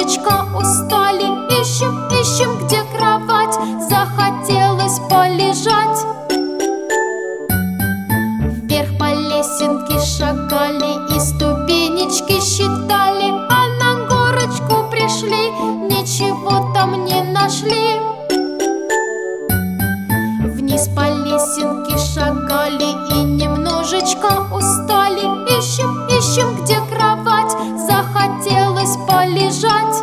немножечко устали. Ищем, ищем, где кровать, захотелось полежать. Вверх по лесенке шагали и ступенечки считали, а на горочку пришли, ничего там не нашли. Вниз по лесенке шагали и немножечко устали. Ищем, ищем, где кровать, захотелось полежать.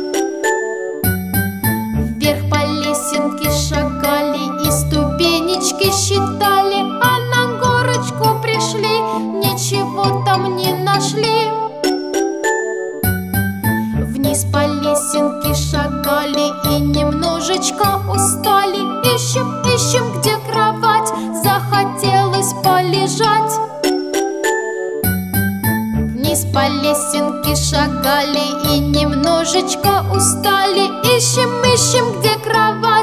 Вверх по лесенке шагали и ступенечки считали, а на горочку пришли, ничего там не нашли. Вниз по лесенке шагали и немножечко устали. Ищем, ищем, где кровать, захотелось полежать. Вниз по лесенке шагали и немножечко устали. Ищем, ищем, где кровать.